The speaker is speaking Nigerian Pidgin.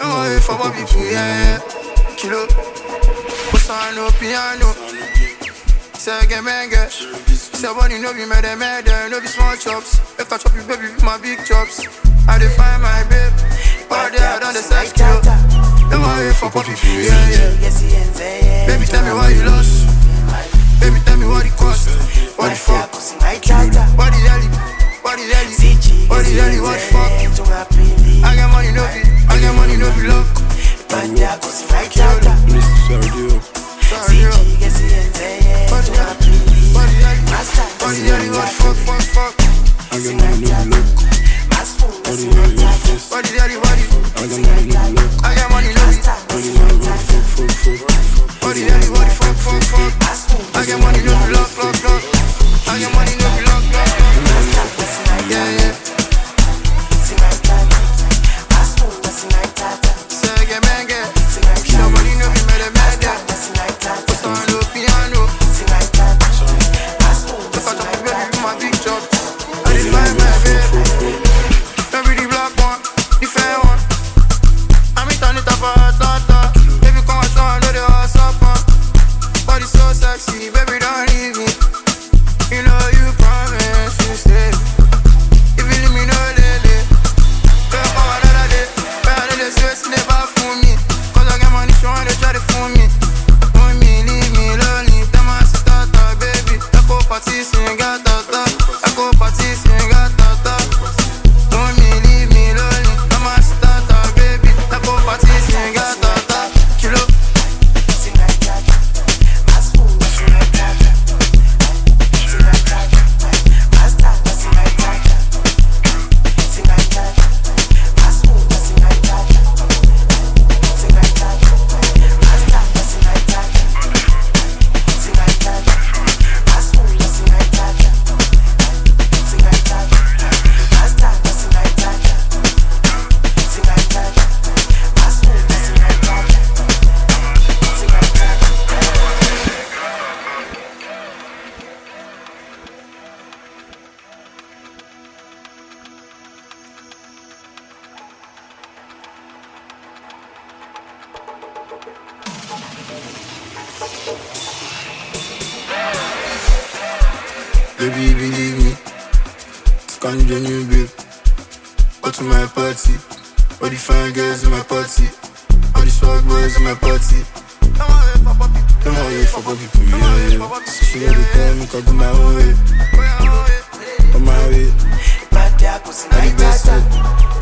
Don't worry for what people, yeah. Kilo, what's on no piano? Say get manga. Say money no be murder, no be small chops. If I chop you, baby, with my big chops. I define my babe, but they are done the sex kilo. Don't worry for what people, yeah. Baby, tell me why you lost. Baby, tell me what it cost. What the fuck? What the hell? What the hell? What the hell? What the fuck? I got money, no be. I got money, no be luck. Baby, believe me, scan the new babe. Go to my party, all the fine girls in my party, all the swag boys in my party. Don't worry for people, yeah. She let me come, I go my own way. On my way, I the best way.